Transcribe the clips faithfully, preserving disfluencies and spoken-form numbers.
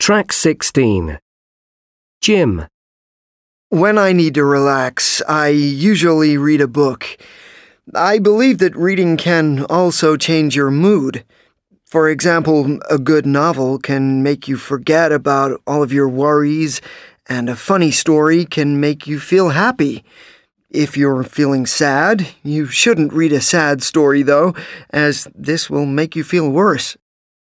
Track sixteen. Jim. When I need to relax, I usually read a book. I believe that reading can also change your mood. For example, a good novel can make you forget about all of your worries, and a funny story can make you feel happy. If you're feeling sad, you shouldn't read a sad story, though, as this will make you feel worse.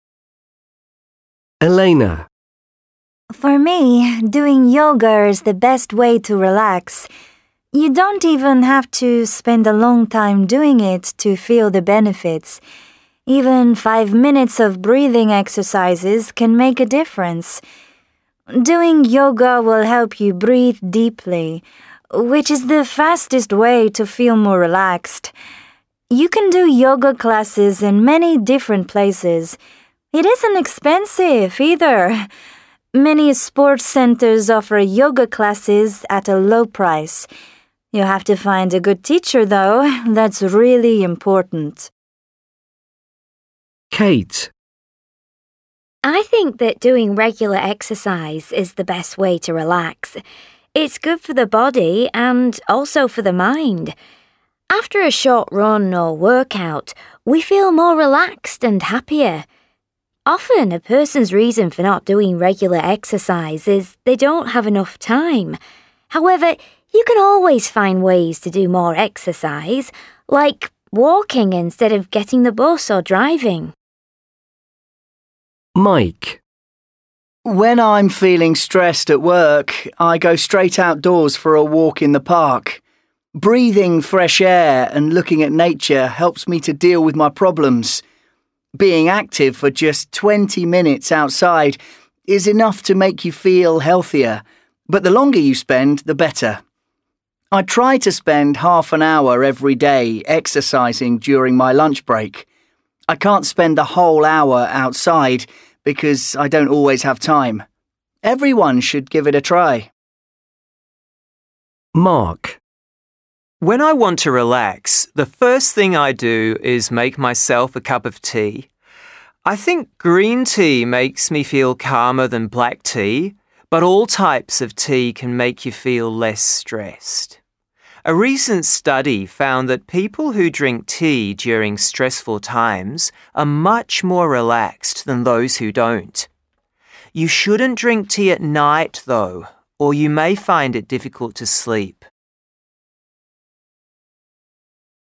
Elena. For me, doing yoga is the best way to relax. You don't even have to spend a long time doing it to feel the benefits. Even five minutes of breathing exercises can make a difference. Doing yoga will help you breathe deeply, which is the fastest way to feel more relaxed. You can do yoga classes in many different places. It isn't expensive either. Many sports centers offer yoga classes at a low price. You have to find a good teacher, though. That's really important. Kate. I think that doing regular exercise is the best way to relax. It's good for the body and also for the mind. After a short run or workout, we feel more relaxed and happier. Often, a person's reason for not doing regular exercise is they don't have enough time. However, you can always find ways to do more exercise, like walking instead of getting the bus or driving. Mike. When I'm feeling stressed at work, I go straight outdoors for a walk in the park. Breathing fresh air and looking at nature helps me to deal with my problems. Being active for just twenty minutes outside is enough to make you feel healthier, but the longer you spend, the better. I try to spend half an hour every day exercising during my lunch break. I can't spend the whole hour outside because I don't always have time. Everyone should give it a try. Mark. When I want to relax, the first thing I do is make myself a cup of tea. I think green tea makes me feel calmer than black tea, but all types of tea can make you feel less stressed. A recent study found that people who drink tea during stressful times are much more relaxed than those who don't. You shouldn't drink tea at night, though, or you may find it difficult to sleep.